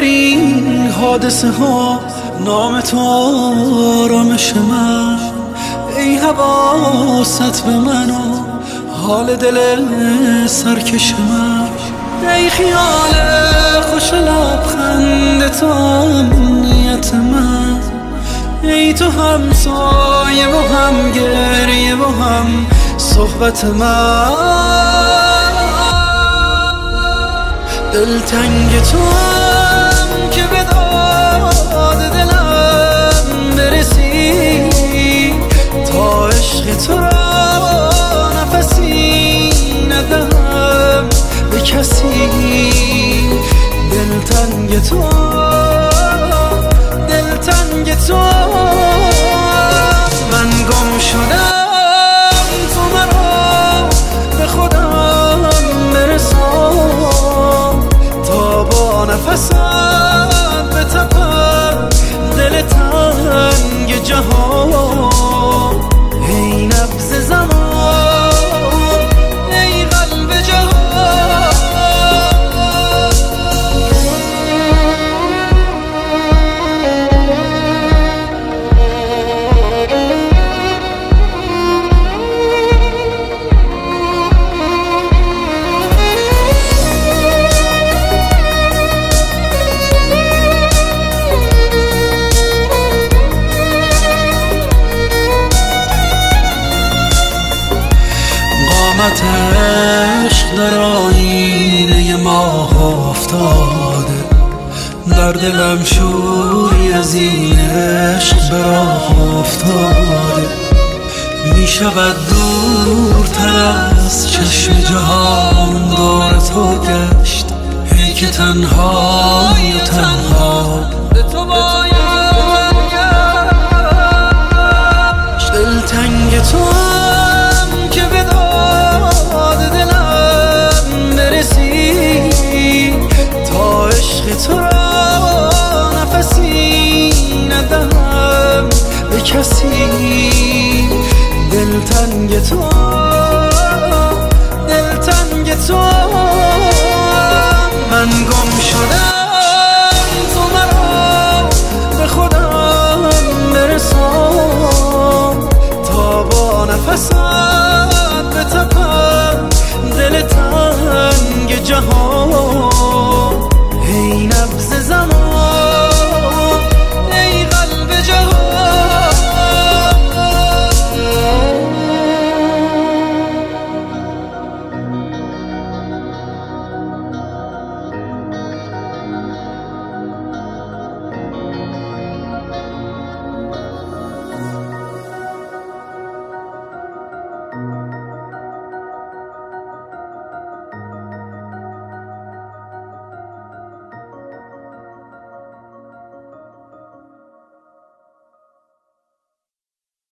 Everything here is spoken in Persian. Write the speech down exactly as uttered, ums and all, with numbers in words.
در این حادثه ها نام تو آرامش من. ای حواست به من و حال دل سرکش من. ای خیال خوش لبخند تو امنیت من. ای تو هم سایه و هم گریه و هم صحبت من. دلتنگ تو هم که به داد دلم برسی، تا عشق تو را نفسی ندهم به کسی. دلتنگ تو دلتنگ تو من گم شدم، تو مرا به خودم برسان، تا با نفست بتپم دل تنگ جهان. ای نبض زمان ای قلب جهان. قامت عشق در آینه ماه افتاده، در دلم شوری از این عشق به راه افتاده. می شود دورتر از چشم جهان دور تو گشت. ای که تنهای و تنها به تو باید گشت. دلتنگ تو هم که به داد دلم برسی، تا عشق تو را نفسی ندهم به کسی. دلتنگ تو دلتنگ تو من گم شدم، تو مرا به خودم برسان،